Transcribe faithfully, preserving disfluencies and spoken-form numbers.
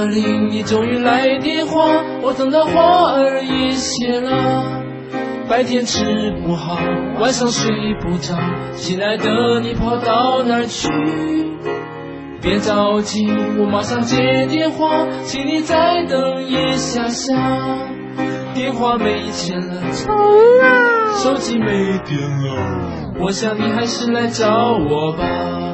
话铃，你终于来电话，我等的花儿也谢了。白天吃不好，晚上睡不着，亲爱的你跑到哪儿去？别着急，我马上接电话，请你再等一下下。电话没钱了，手机没电了，我想你还是来找我吧。